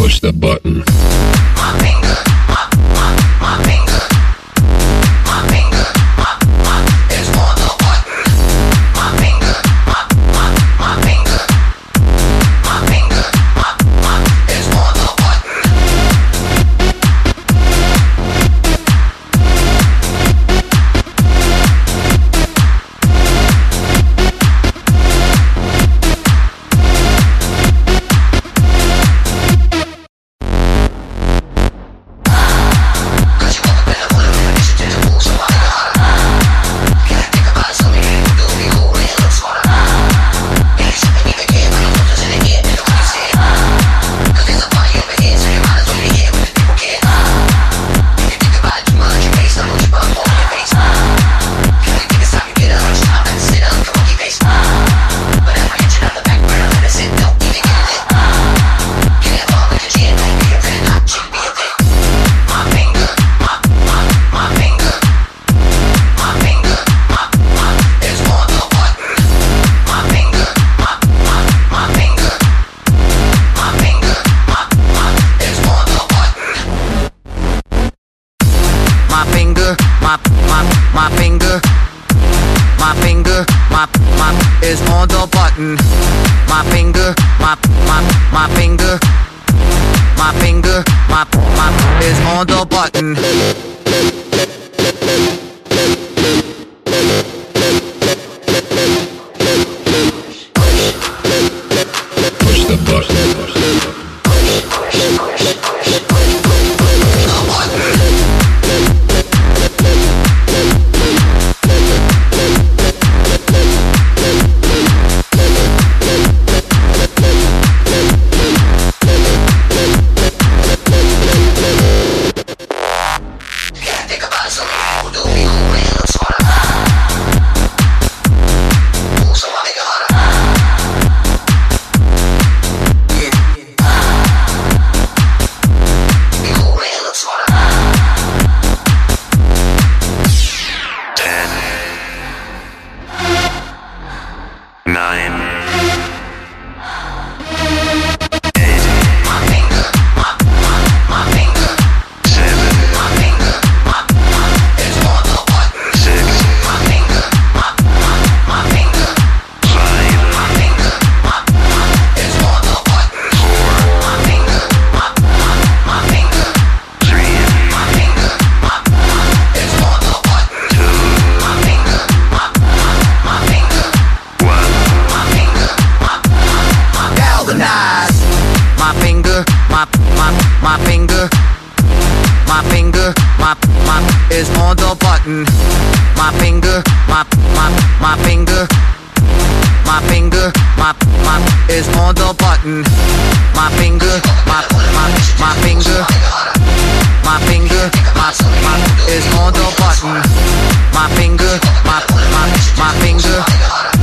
Push the button. My finger, my finger, my finger, is on the button. My finger, my finger, my finger, is on the button. My finger, my finger, my is on the button. My finger, my finger, my finger, my is on the button. Push the button. My finger, my finger, my is on the button. My finger, my finger, my finger, my is on the button. My finger, my finger, my finger, my is on the button. My finger, my finger.